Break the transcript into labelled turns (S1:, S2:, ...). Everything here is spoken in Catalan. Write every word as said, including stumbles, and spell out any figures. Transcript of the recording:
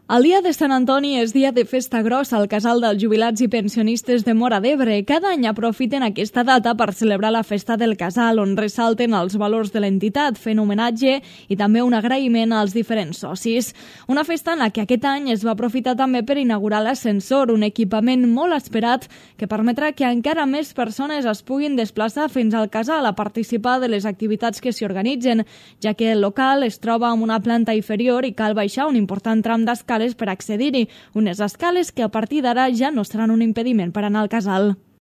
S1: El dia de Sant Antoni és dia de festa grossa al Casal dels Jubilats i Pensionistes de Móra d'Ebre. Cada any aprofiten aquesta data per celebrar la festa del casal, on ressalten els valors de l'entitat, fent homenatge i també un agraïment als diferents socis. Una festa en la que aquest any es va aprofitar també per inaugurar l'ascensor, un equipament molt esperat que permetrà que encara més persones es puguin desplaçar fins al casal a participar de les activitats que s'hi organitzen, ja que el local es troba en una planta inferior i cal baixar un important tram d'escales per accedir-hi, unes escales que a partir d'ara ja no seran un impediment per anar al casal.